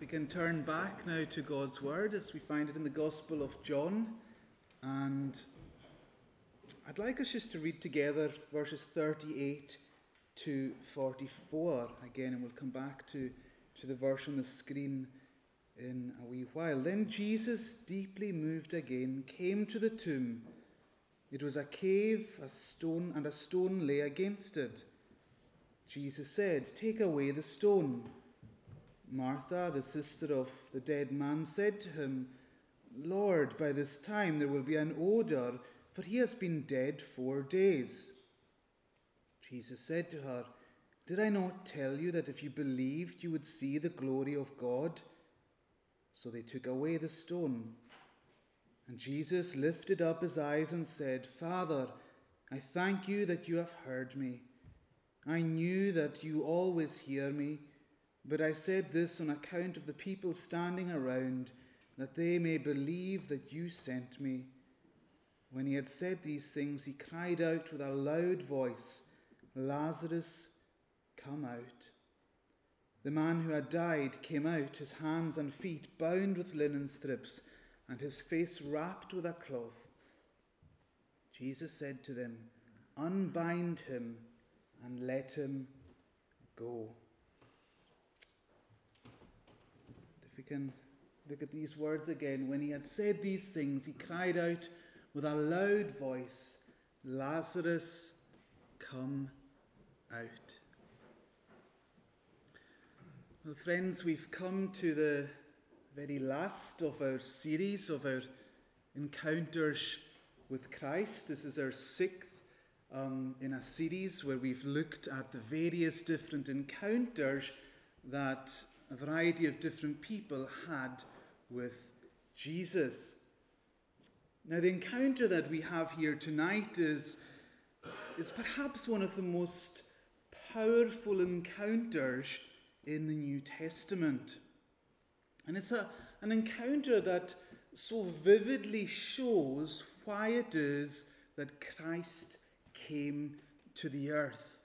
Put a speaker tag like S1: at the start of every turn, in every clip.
S1: we can turn back now to God's Word as we find it in the Gospel of John. And I'd like us just to read together verses 38 to 44 again, and we'll come back to the verse on the screen in a wee while. Then Jesus, deeply moved again, came to the tomb. It was a cave, a stone lay against it. Jesus said, "Take away the stone." Martha, the sister of the dead man, said to him, "Lord, by this time there will be an odor, for he has been dead 4 days." Jesus said to her, "Did I not tell you that if you believed you would see the glory of God?" So they took away the stone. And Jesus lifted up his eyes and said, "Father, I thank you that you have heard me. I knew that you always hear me, but I said this on account of the people standing around, that they may believe that you sent me." When he had said these things, he cried out with a loud voice, "Lazarus, come out." The man who had died came out, his hands and feet bound with linen strips, and his face wrapped with a cloth. Jesus said to them, "Unbind him and let him go." If we can look at these words again. When he had said these things, he cried out with a loud voice, "Lazarus, come out." Well, friends, we've come to the very last of our series of our encounters with Christ. This is our sixth in a series where we've looked at the various different encounters that a variety of different people had with Jesus. Now, the encounter that we have here tonight is perhaps one of the most powerful encounters in the New Testament. And it's an encounter that so vividly shows why it is that Christ came to the earth.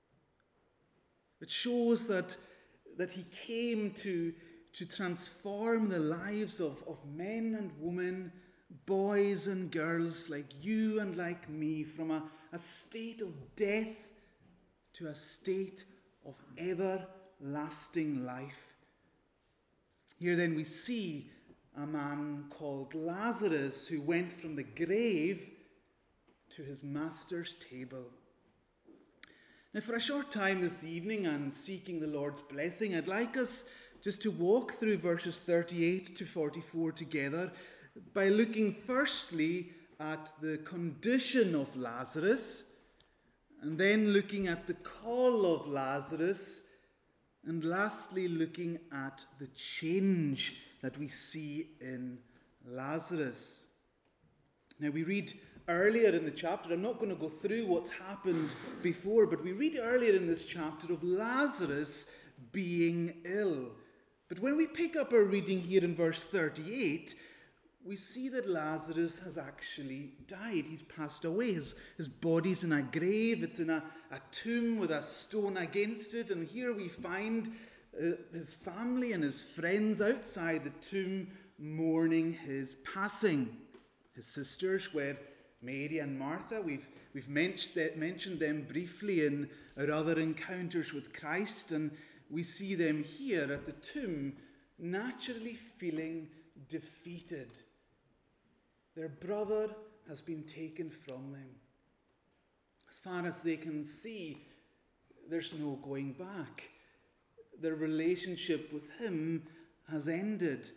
S1: It shows that he came to transform the lives of men and women, boys and girls like you and like me, from a state of death to a state of everlasting life. Here then we see a man called Lazarus who went from the grave to his master's table. Now, for a short time this evening, and seeking the Lord's blessing, I'd like us just to walk through verses 38 to 44 together by looking firstly at the condition of Lazarus, and then looking at the call of Lazarus, and lastly looking at the change that we see in Lazarus. Now, we read earlier in the chapter, I'm not going to go through what's happened before, but we read earlier in this chapter of Lazarus being ill. But when we pick up our reading here in verse 38, we see that Lazarus has actually died. He's passed away. His body's in a grave. It's in a tomb with a stone against it. And here we find his family and his friends outside the tomb mourning his passing. His sisters were Mary and Martha. We've mentioned them briefly in our other encounters with Christ, and we see them here at the tomb naturally feeling defeated. Their brother has been taken from them. As far as they can see, there's no going back. Their relationship with him has ended.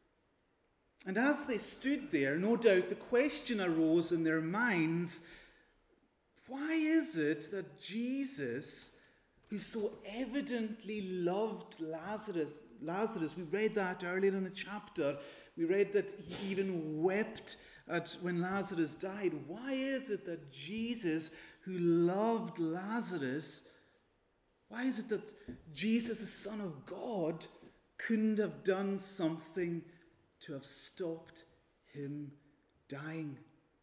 S1: And as they stood there, no doubt the question arose in their minds, why is it that Jesus, who so evidently loved Lazarus, we read that earlier in the chapter, we read that he even wept when Lazarus died. Why is it that Jesus, who loved Lazarus, why is it that Jesus, the Son of God, couldn't have done something to have stopped him dying?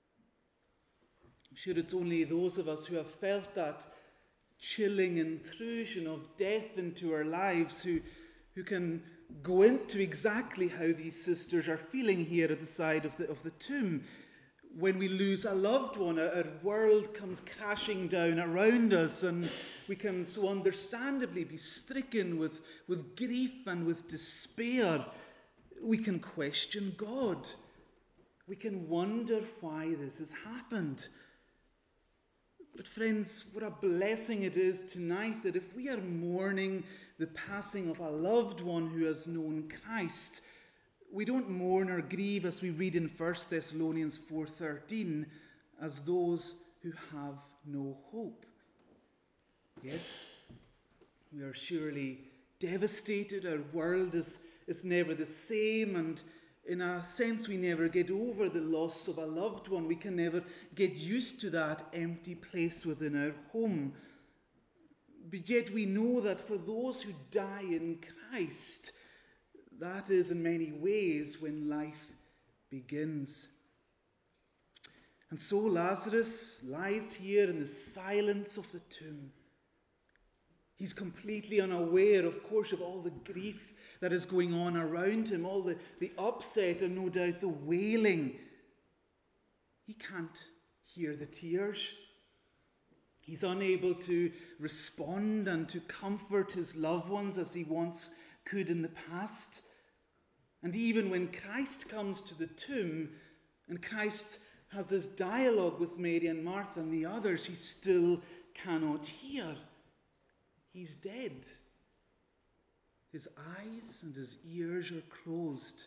S1: I'm sure it's only those of us who have felt that chilling intrusion of death into our lives who can go into exactly how these sisters are feeling here at the side of the tomb. When we lose a loved one, our world comes crashing down around us, and we can so understandably be stricken with grief and with despair. We can question God. We can wonder why this has happened. But friends, what a blessing it is tonight that if we are mourning the passing of a loved one who has known Christ, we don't mourn or grieve, as we read in 1 Thessalonians 4:13, as those who have no hope. Yes, we are surely devastated. Our world is never the same, and in a sense we never get over the loss of a loved one. We can never get used to that empty place within our home. But yet we know that for those who die in Christ, that is in many ways when life begins. And so Lazarus lies here in the silence of the tomb. He's completely unaware, of course, of all the grief that is going on around him, all the upset and no doubt the wailing. He can't hear the tears. He's unable to respond and to comfort his loved ones as he once could in the past. And even when Christ comes to the tomb and Christ has this dialogue with Mary and Martha and the others, he still cannot hear. He's dead. His eyes and his ears are closed.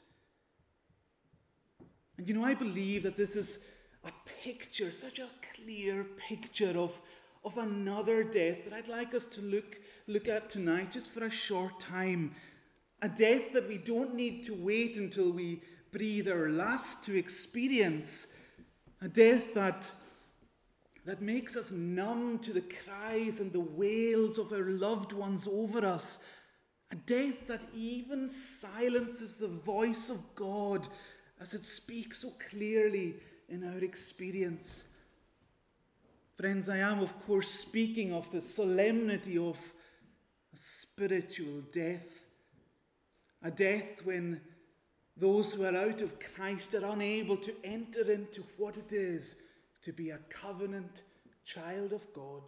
S1: And I believe that this is a picture, such a clear picture of another death that I'd like us to look at tonight just for a short time. A death that we don't need to wait until we breathe our last to experience. A death that makes us numb to the cries and the wails of our loved ones over us. A death that even silences the voice of God as it speaks so clearly in our experience. Friends, I am of course speaking of the solemnity of a spiritual death. A death when those who are out of Christ are unable to enter into what it is to be a covenant child of God.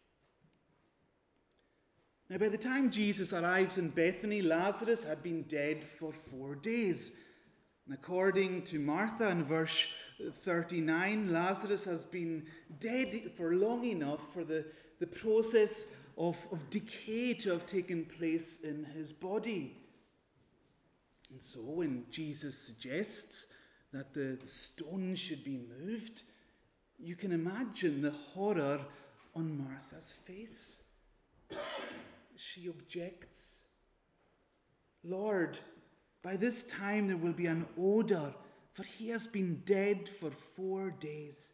S1: Now, by the time Jesus arrives in Bethany, Lazarus had been dead for 4 days. And according to Martha in verse 39, Lazarus has been dead for long enough for the process of decay to have taken place in his body. And so when Jesus suggests that the stone should be moved, you can imagine the horror on Martha's face. She objects. Lord, by this time there will be an odor, for he has been dead for 4 days.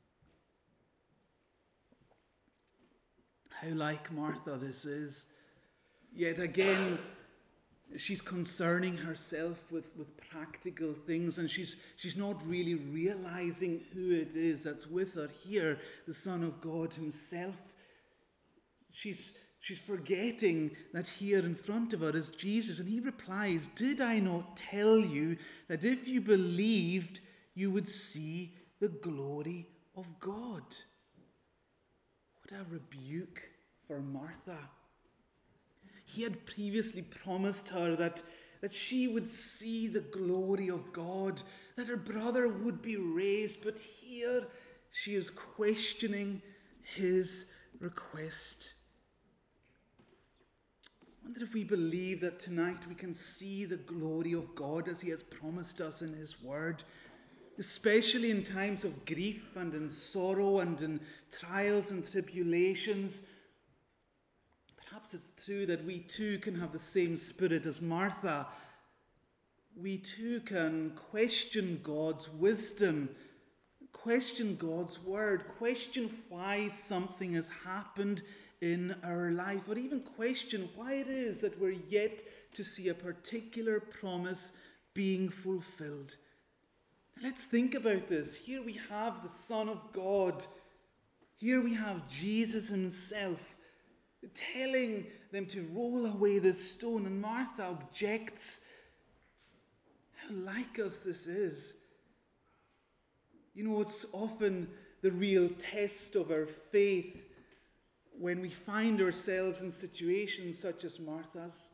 S1: How like Martha this is. Yet again, she's concerning herself with practical things, and she's not really realizing who it is that's with her here, the Son of God himself. She's forgetting that here in front of her is Jesus, and he replies, "Did I not tell you that if you believed, you would see the glory of God?" What a rebuke for Martha. He had previously promised her that she would see the glory of God, that her brother would be raised, but here she is questioning his request. I wonder if we believe that tonight we can see the glory of God as he has promised us in his word, especially in times of grief and in sorrow and in trials and tribulations. Perhaps it's true that we too can have the same spirit as Martha. We too can question God's wisdom, question God's word, question why something has happened in our life, or even question why it is that we're yet to see a particular promise being fulfilled. Let's think about this. Here we have the Son of God. Here we have Jesus himself. telling them to roll away the stone. And Martha objects. How like us this is. You know, it's often the real test of our faith when we find ourselves in situations such as Martha's.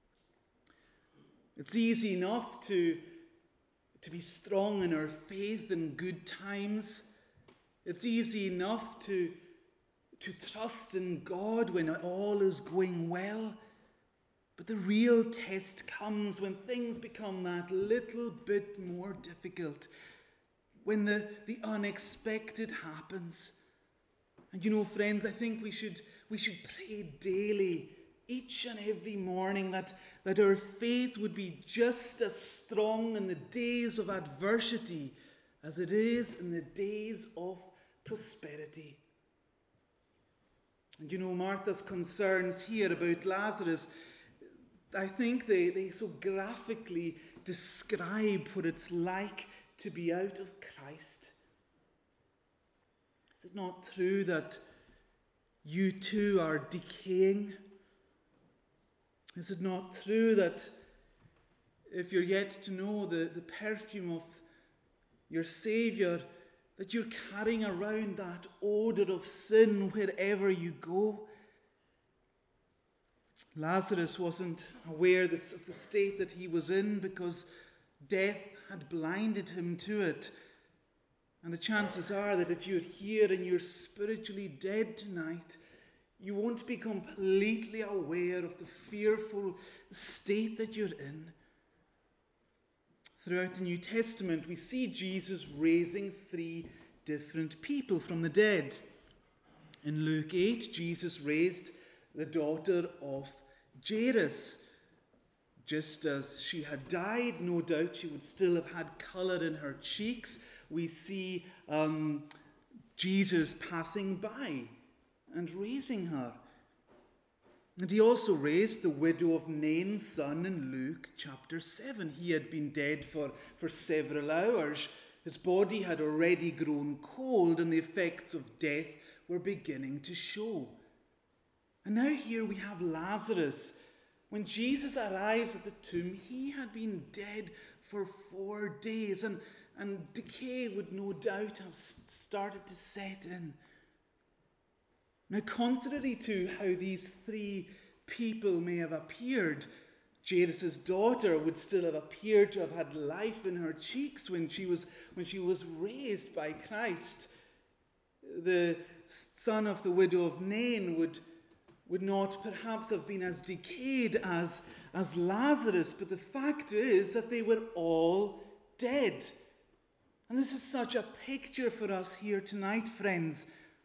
S1: It's easy enough to be strong in our faith in good times. It's easy enough to trust in God when all is going well. But the real test comes when things become that little bit more difficult, when the unexpected happens. And you know, friends, I think we should pray daily, each and every morning, that our faith would be just as strong in the days of adversity as it is in the days of prosperity. And you know, Martha's concerns here about Lazarus, I think they so graphically describe what it's like to be out of Christ. Is it not true that you too are decaying? Is it not true that if you're yet to know the perfume of your Saviour, that you're carrying around that odour of sin wherever you go? Lazarus wasn't aware of the state that he was in because death had blinded him to it. And the chances are that if you're here and you're spiritually dead tonight, you won't be completely aware of the fearful state that you're in. Throughout the New Testament, we see Jesus raising 3 different people from the dead. In Luke 8, Jesus raised the daughter of Jairus. Just as she had died, no doubt she would still have had colour in her cheeks. We see Jesus passing by and raising her. And he also raised the widow of Nain's son in Luke chapter 7. He had been dead for several hours. His body had already grown cold and the effects of death were beginning to show. And now here we have Lazarus. When Jesus arrives at the tomb, he had been dead for 4 days, and decay would no doubt have started to set in. Now, contrary to how these 3 people may have appeared, Jairus' daughter would still have appeared to have had life in her cheeks when she was raised by Christ. The son of the widow of Nain would not perhaps have been as decayed as Lazarus, but the fact is that they were all dead. And this is such a picture for us here tonight, friends.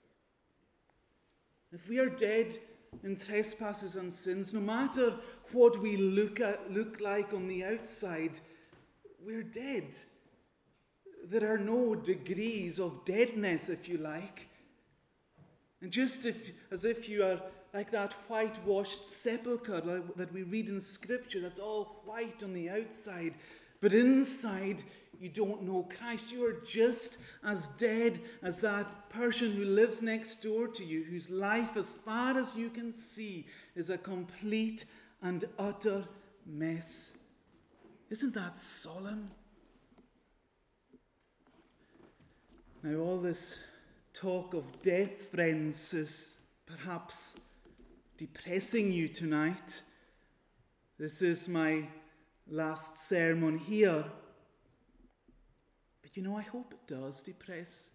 S1: If we are dead in trespasses and sins, no matter what we look like on the outside, we're dead. There are no degrees of deadness, if you like. And just as if you are like that whitewashed sepulchre that we read in Scripture, that's all white on the outside, but inside you don't know Christ. You are just as dead as that person who lives next door to you, whose life, as far as you can see, is a complete and utter mess. Isn't that solemn? Now, all this talk of death, friends, is perhaps depressing you tonight. This is my last sermon here. But you know, I hope it does depress.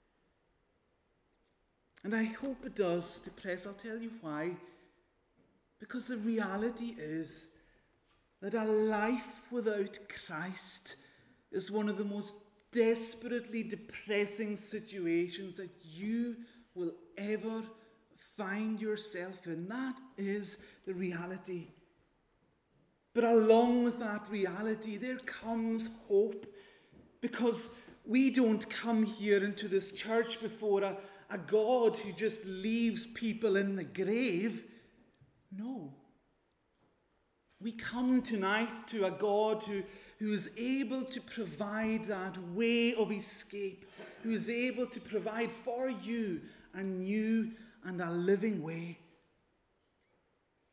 S1: And I hope it does depress. I'll tell you why. Because the reality is that a life without Christ is one of the most desperately depressing situations that you will ever find yourself in. That is the reality. But along with that reality, there comes hope, because we don't come here into this church before a God who just leaves people in the grave. No. We come tonight to a God who is able to provide that way of escape, who is able to provide for you a new and a living way.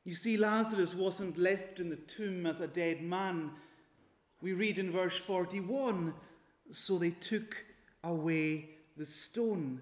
S1: You see, Lazarus wasn't left in the tomb as a dead man. We read in verse 41, so they took away the stone.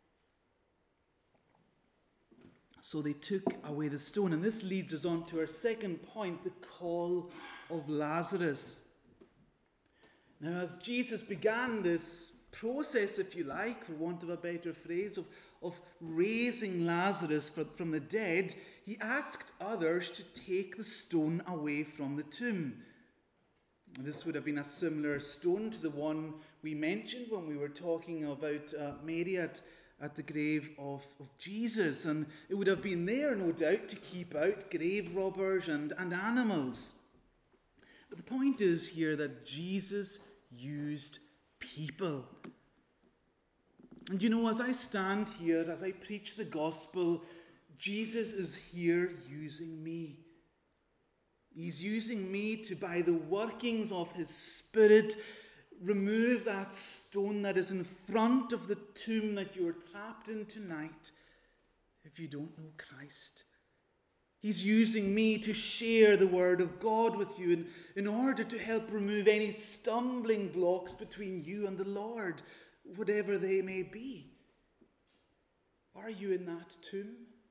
S1: So they took away the stone. And this leads us on to our second point, the call of Lazarus. Now, as Jesus began this process, if you like, for want of a better phrase, of raising Lazarus from the dead, he asked others to take the stone away from the tomb. This would have been a similar stone to the one we mentioned when we were talking about Mary at the grave of Jesus. And it would have been there, no doubt, to keep out grave robbers and animals. But the point is here that Jesus used people. And you know, as I stand here, as I preach the gospel, Jesus is here using me. He's using me to, by the workings of his Spirit, remove that stone that is in front of the tomb that you are trapped in tonight if you don't know Christ. He's using me to share the word of God with you in order to help remove any stumbling blocks between you and the Lord, whatever they may be. Are you in that tomb?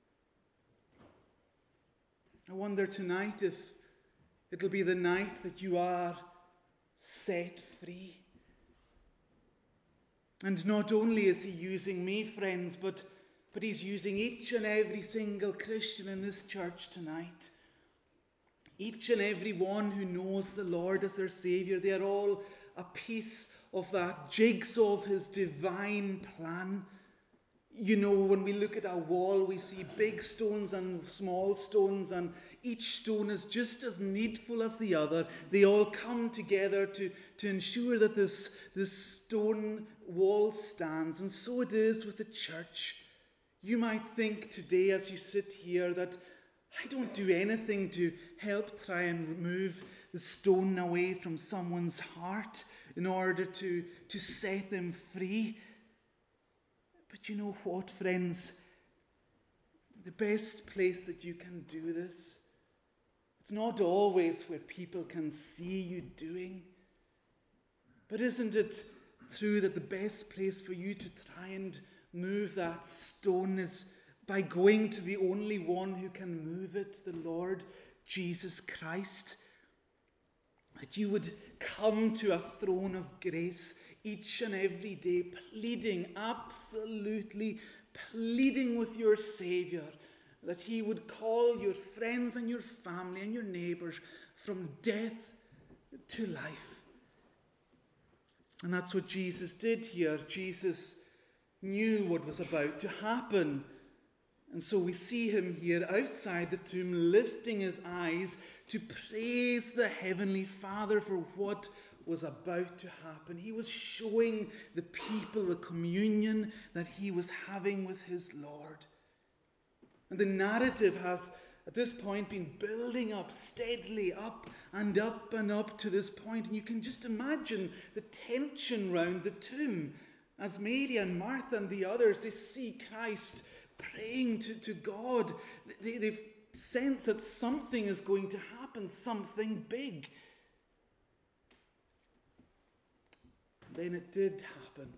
S1: I wonder tonight if it'll be the night that you are set free. And not only is he using me, friends, but he's using each and every single Christian in this church tonight. Each and every one who knows the Lord as their Saviour, they are all a piece of that jigsaw of his divine plan. You know, when we look at a wall, we see big stones and small stones, and each stone is just as needful as the other. They all come together to ensure that this stone wall stands. And so it is with the church. You might think today as you sit here that I don't do anything to help try and remove the stone away from someone's heart in order to set them free. But you know what, friends? The best place that you can do this, it's not always where people can see you doing. But isn't it true that the best place for you to try and move that stone is by going to the only one who can move it, the Lord Jesus Christ? That you would come to a throne of grace each and every day, absolutely pleading with your Saviour, that he would call your friends and your family and your neighbours from death to life. And that's what Jesus did here. Jesus knew what was about to happen. And so we see him here outside the tomb lifting his eyes to praise the Heavenly Father for what was about to happen. He was showing the people the communion that he was having with his Lord. And the narrative has at this point been building up steadily, up and up and up to this point. And you can just imagine the tension round the tomb as Mary and Martha and the others, they see Christ praying to God. They've sensed that something is going to happen, something big. Then it did happen.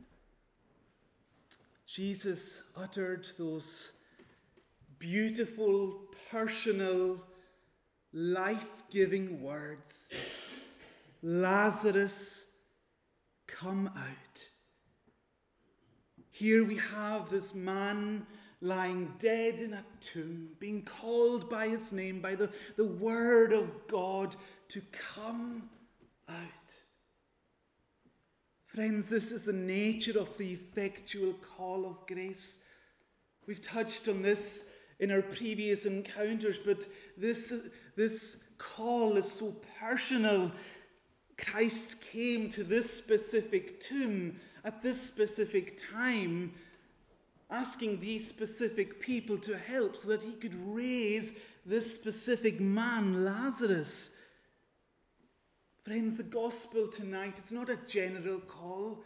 S1: Jesus uttered those beautiful, personal, life-giving words. Lazarus, come out. Here we have this man lying dead in a tomb, being called by his name, by the word of God to come out. Friends, this is the nature of the effectual call of grace. We've touched on this in our previous encounters, but this call is so personal. Christ came to this specific tomb at this specific time, asking these specific people to help so that he could raise this specific man, Lazarus. Friends, the gospel tonight, it's not a general call.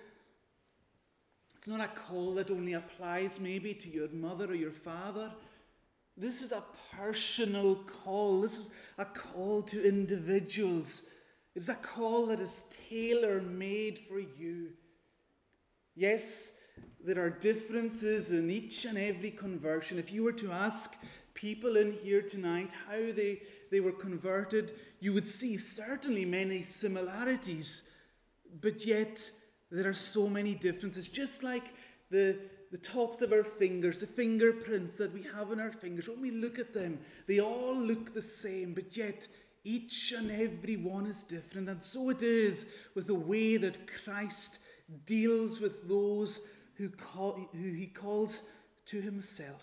S1: It's not a call that only applies maybe to your mother or your father. This is a personal call. This is a call to individuals. It's a call that is tailor-made for you. Yes, there are differences in each and every conversion. If you were to ask people in here tonight how they were converted, you would see certainly many similarities, but yet there are so many differences. Just like the tops of our fingers, the fingerprints that we have on our fingers, when we look at them, they all look the same, but yet each and every one is different. And so it is with the way that Christ deals with those who he calls to himself.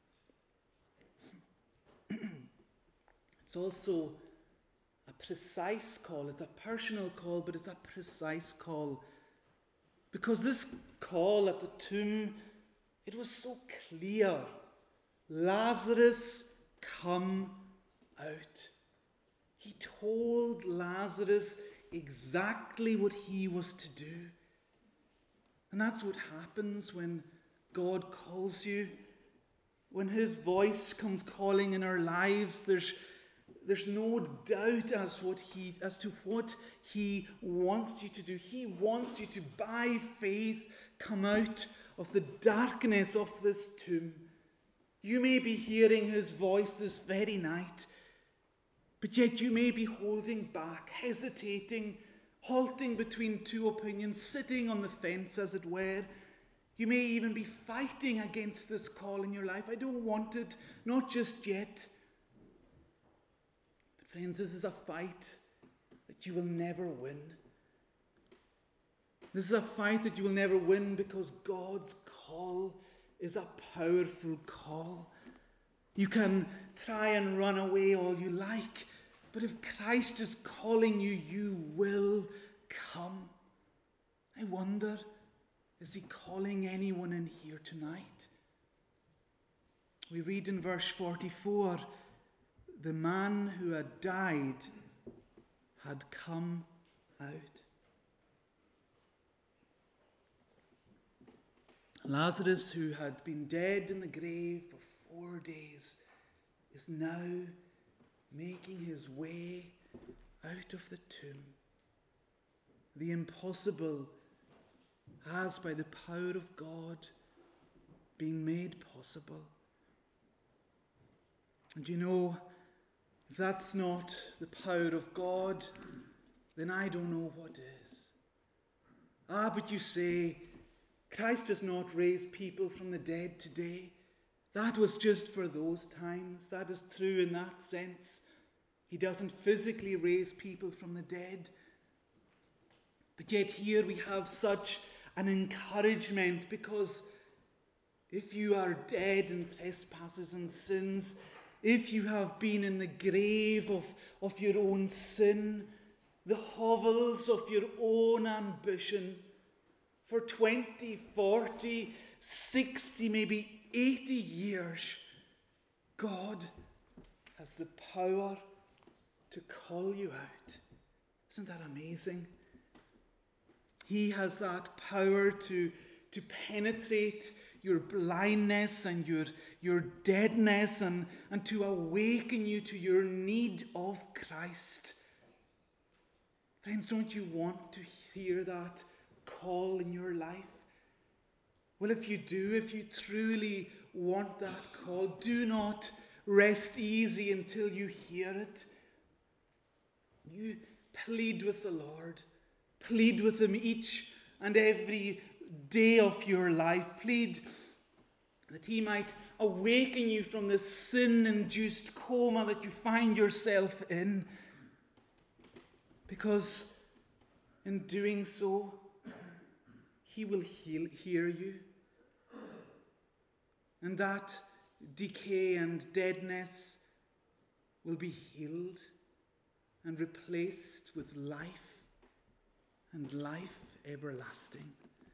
S1: It's also a precise call. It's a personal call, but it's a precise call. Because this call at the tomb, it was so clear. Lazarus, come out. He told Lazarus exactly what he was to do. And that's what happens when God calls you. When his voice comes calling in our lives, there's no doubt as to what he wants you to do. He wants you to, by faith, come out of the darkness of this tomb. You may be hearing his voice this very night, but yet you may be holding back, hesitating, halting between two opinions, sitting on the fence, as it were. You may even be fighting against this call in your life. I don't want it, not just yet. But friends, this is a fight that you will never win. This is a fight that you will never win because God's call is a powerful call. You can try and run away all you like, but if Christ is calling you, you will come. I wonder, is he calling anyone in here tonight? We read in verse 44, the man who had died had come out. Lazarus, who had been dead in the grave for 4 days, is now making his way out of the tomb. The impossible has, by the power of God, been made possible. And you know, if that's not the power of God, then I don't know what is. But you say, Christ does not raise people from the dead today. That was just for those times. That is true in that sense. He doesn't physically raise people from the dead. But yet here we have such an encouragement, because if you are dead in trespasses and sins, if you have been in the grave of your own sin, the hovels of your own ambition, for 20, 40, 60, maybe 80 years, God has the power to call you out. Isn't that amazing? He has that power to penetrate your blindness and your deadness and to awaken you to your need of Christ. Friends, don't you want to hear that call in your life? Well, if you do, if you truly want that call, do not rest easy until you hear it. You plead with the Lord. Plead with him each and every day of your life. Plead that he might awaken you from the sin-induced coma that you find yourself in. Because in doing so, he will hear you. And that decay and deadness will be healed and replaced with life, and life everlasting.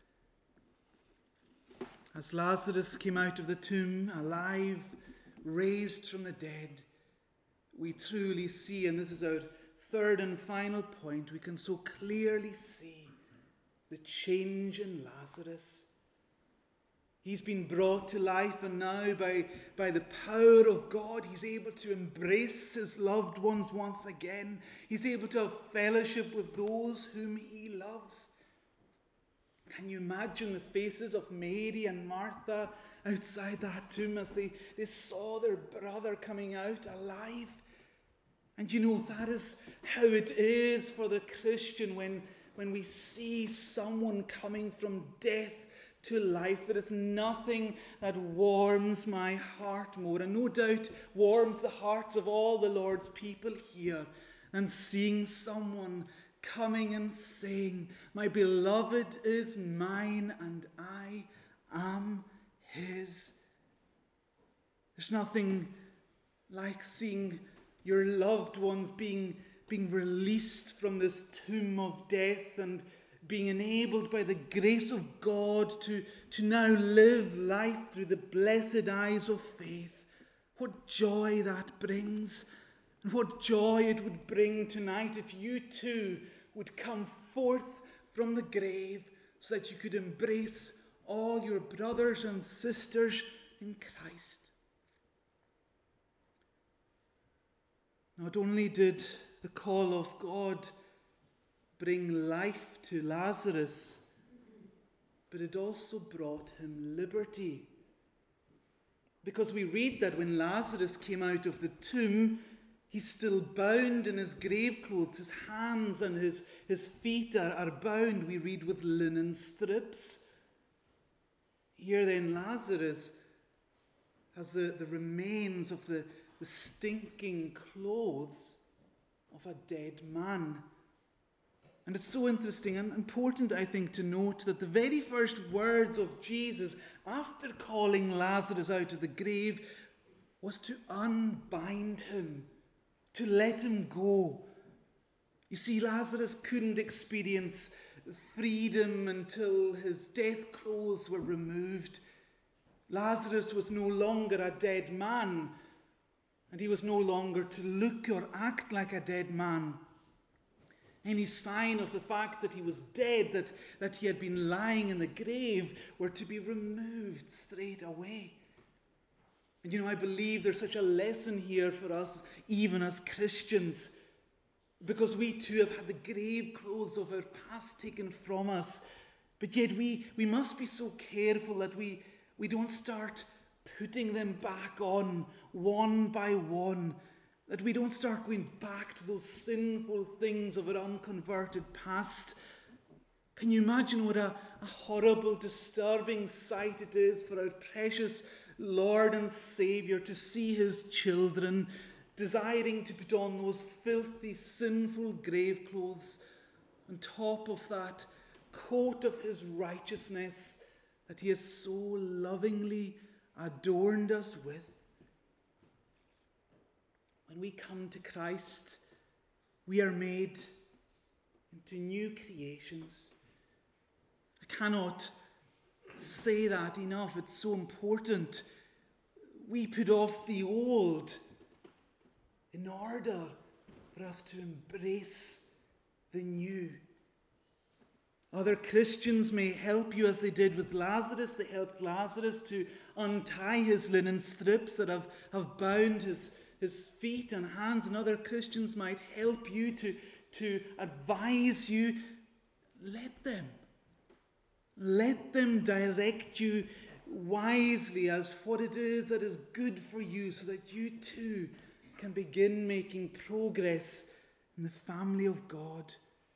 S1: As Lazarus came out of the tomb, alive, raised from the dead, we truly see, and this is our third and final point, we can so clearly see the change in Lazarus. He's been brought to life, and now by the power of God, he's able to embrace his loved ones once again. He's able to have fellowship with those whom he loves. Can you imagine the faces of Mary and Martha outside that tomb as they saw their brother coming out alive? And you know, that is how it is for the Christian when we see someone coming from death to life. There is nothing that warms my heart more, and no doubt warms the hearts of all the Lord's people here, than seeing someone coming and saying, "My beloved is mine and I am his." There's nothing like seeing your loved ones being released from this tomb of death and being enabled by the grace of God to now live life through the blessed eyes of faith. What joy that brings, and what joy it would bring tonight if you too would come forth from the grave so that you could embrace all your brothers and sisters in Christ. Not only did the call of God bring life to Lazarus, but it also brought him liberty. Because we read that when Lazarus came out of the tomb, he's still bound in his grave clothes. His hands and his feet are bound, we read, with linen strips. Here then Lazarus has the remains of the stinking clothes of a dead man. And it's so interesting and important, I think, to note that the very first words of Jesus after calling Lazarus out of the grave was to unbind him, to let him go. You see, Lazarus couldn't experience freedom until his death clothes were removed. Lazarus was no longer a dead man, and he was no longer to look or act like a dead man. Any sign of the fact that he was dead, that he had been lying in the grave, were to be removed straight away. And you know, I believe there's such a lesson here for us, even as Christians, because we too have had the grave clothes of our past taken from us. But yet we must be so careful that we don't start putting them back on one by one, that we don't start going back to those sinful things of our unconverted past. Can you imagine what a horrible, disturbing sight it is for our precious Lord and Saviour to see his children desiring to put on those filthy, sinful grave clothes on top of that coat of his righteousness that he has so lovingly adorned us with. When we come to Christ, we are made into new creations. I cannot say that enough. It's so important. We put off the old in order for us to embrace the new. Other Christians may help you as they did with Lazarus. They helped Lazarus to untie his linen strips that have bound his feet and hands, and other Christians might help you to advise you. Let them direct you wisely as what it is that is good for you, so that you too can begin making progress in the family of God.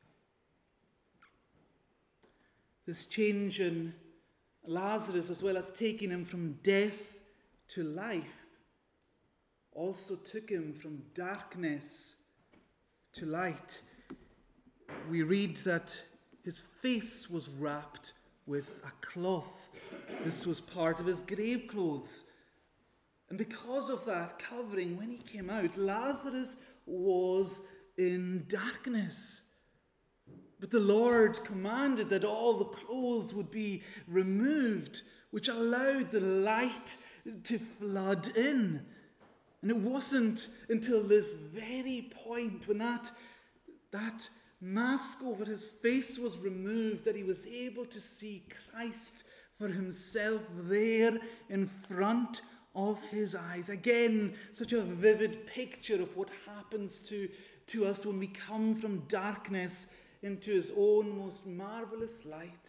S1: This change in Lazarus, as well as taking him from death to life, also took him from darkness to light. We read that his face was wrapped with a cloth. This was part of his grave clothes. And because of that covering, when he came out, Lazarus was in darkness. But the Lord commanded that all the clothes would be removed, which allowed the light to flood in. And it wasn't until this very point, when that mask over his face was removed, that he was able to see Christ for himself there in front of his eyes. Again, such a vivid picture of what happens to us when we come from darkness into his own most marvelous light.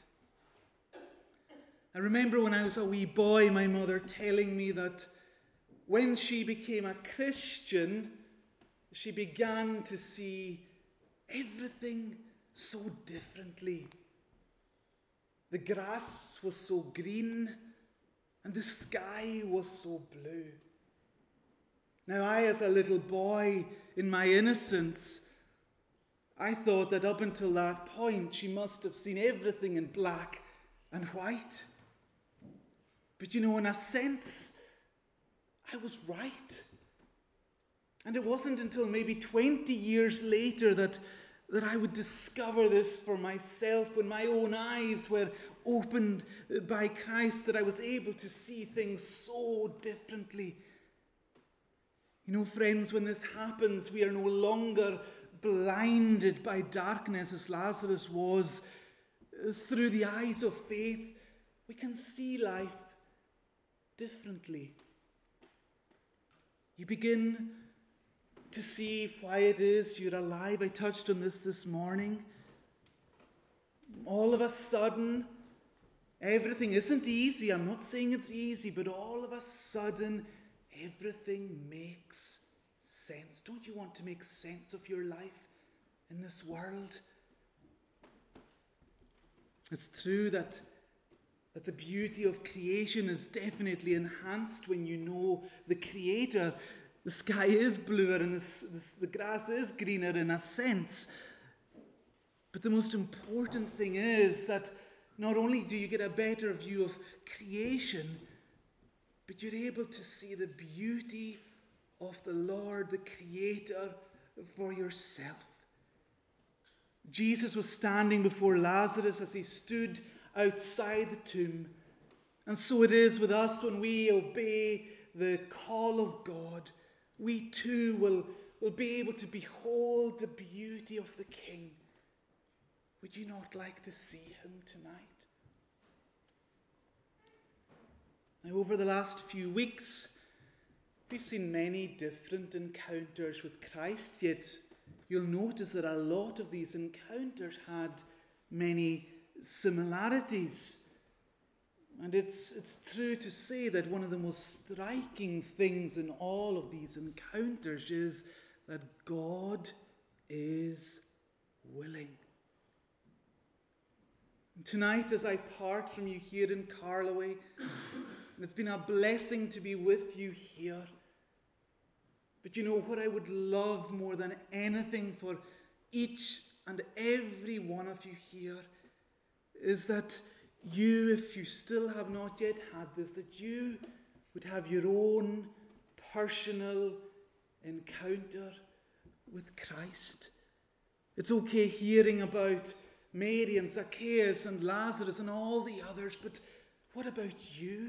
S1: I remember when I was a wee boy, my mother telling me that when she became a Christian, she began to see everything so differently. The grass was so green and the sky was so blue. Now I, as a little boy, in my innocence, I thought that up until that point she must have seen everything in black and white. But in a sense, I was right. And it wasn't until maybe 20 years later that I would discover this for myself when my own eyes were opened by Christ, that I was able to see things so differently. Friends, when this happens, we are no longer blinded by darkness as Lazarus was. Through the eyes of faith, we can see life differently. You begin to see why it is you're alive. I touched on this morning. All of a sudden, everything isn't easy. I'm not saying it's easy, but all of a sudden, everything makes sense. Don't you want to make sense of your life in this world? It's true that the beauty of creation is definitely enhanced when you know the Creator. The sky is bluer and the grass is greener in a sense. But the most important thing is that not only do you get a better view of creation, but you're able to see the beauty of the Lord, the Creator, for yourself. Jesus was standing before Lazarus as he stood outside the tomb. And so it is with us when we obey the call of God. We too will be able to behold the beauty of the King. Would you not like to see him tonight? Now, over the last few weeks, we've seen many different encounters with Christ, yet you'll notice that a lot of these encounters had many similarities. And it's true to say that one of the most striking things in all of these encounters is that God is willing. And tonight, as I part from you here in Carloway, and it's been a blessing to be with you here. But what I would love more than anything for each and every one of you here is that you, if you still have not yet had this, that you would have your own personal encounter with Christ. It's okay hearing about Mary and Zacchaeus and Lazarus and all the others, but what about you?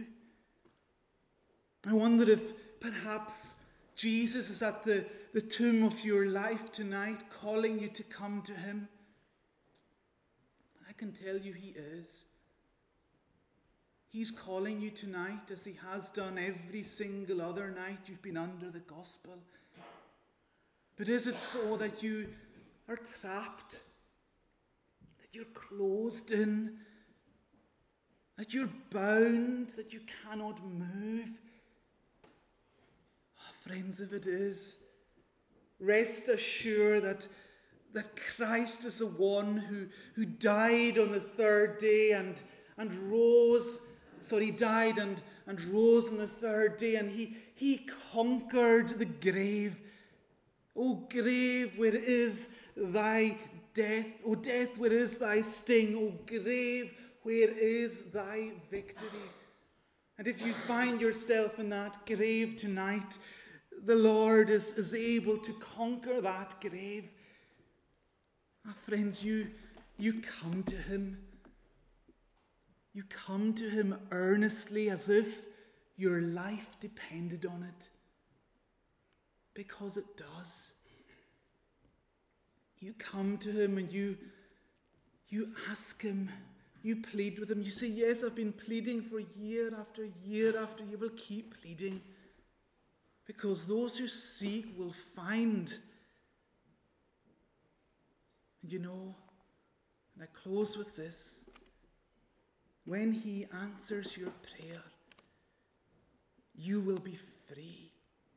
S1: I wonder if perhaps Jesus is at the tomb of your life tonight, calling you to come to him. I can tell you he is. He's calling you tonight, as he has done every single other night you've been under the gospel. But is it so that you are trapped, that you're closed in, that you're bound, that you cannot move? Oh, friends, if it is, rest assured that Christ is the one who died on the third day and rose. He died and rose on the third day, and he conquered the grave. O grave, where is thy death? O death, where is thy sting? O grave, where is thy victory? And if you find yourself in that grave tonight, the Lord is able to conquer that grave. Friends, you come to him. You come to him earnestly, as if your life depended on it. Because it does. You come to him and you ask him, you plead with him. You say, yes, I've been pleading for year after year after year. We'll keep pleading. Because those who seek will find. And you know, and I close with this, when he answers your prayer, you will be free.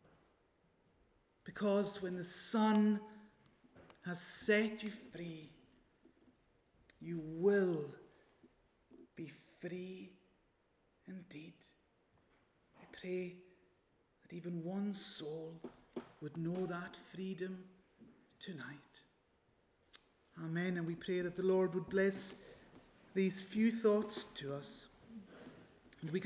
S1: Because when the Son has set you free, you will be free indeed. I pray that even one soul would know that freedom tonight. Amen. And we pray that the Lord would bless these few thoughts to us. And we